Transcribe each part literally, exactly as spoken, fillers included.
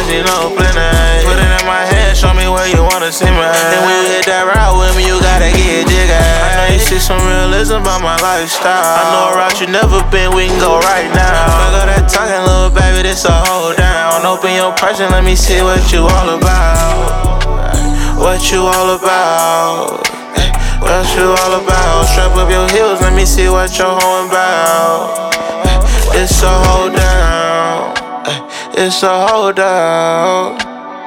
she know plenty. Put it in my head, show me where you wanna see me. And when you hit that ride with me, you gotta get jiggy. I know you see some realism about my lifestyle. I know a route you never been, we can go right now. Fuck all that talking, little baby, this a hold down. Open your purse and let me see what you all about. What you all about? What you all about? Strap up your heels, let me see what you're holding about. It's a hold down. It's a hold down.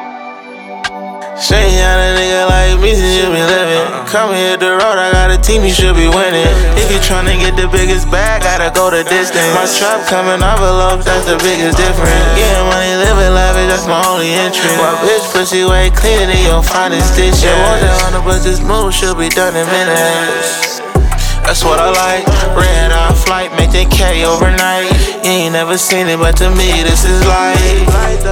She ain't had a nigga like me since you be living. Come hit the road, I got a team, you should be winning. If you tryna get the biggest bag, gotta go the distance. My trap coming envelopes, that's the biggest difference. Getting money, living lavish, that's my only interest. My bitch pussy way cleaner than your finest dishes. Yeah, want that on the but this move should be done in minutes. That's what I like. Red eye flight, make that K overnight. You ain't never seen it, but to me this is life.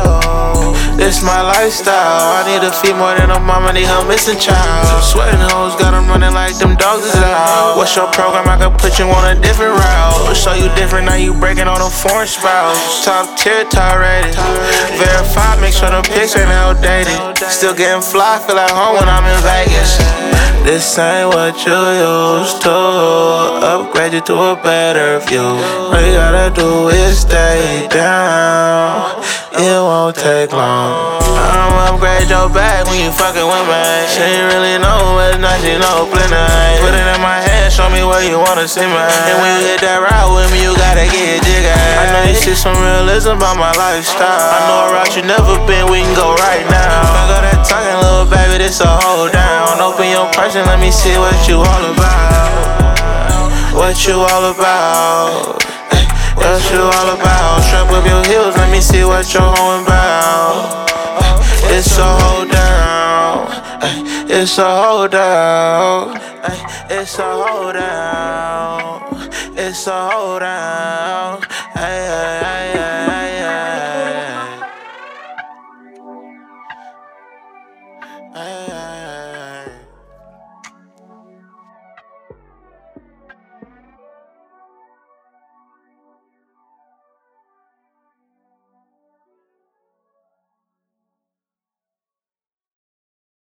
This my lifestyle. I need a fee more than a mama, need her missing child. Sweating hoes, got them running like them dogs is out. What's your program? I can put you on a different route. Show you different, now you breaking on a foreign spouse. Top tier, top rated. Verify, make sure the pics ain't outdated. Still getting fly, feel like home when I'm in Vegas. This ain't what you used to. Upgrade you to a better view. All you gotta do is stay down. It won't take long. I'ma upgrade your bag when you fucking with me. She ain't really know, but now she know plenty. Put it in my head, show me where you wanna see me. And when you hit that ride with me, you gotta get jiggy. I know you see some realism about my lifestyle. I know a route you never been, we can go right now. Fuck all that talking, little baby, this a hold down. Open your purse and let me see what you all about. What you all about? What you all about? Strap up your heels, let me see what you're holding about. It's a hold down. It's a hold down. It's a hold down. It's a hold down.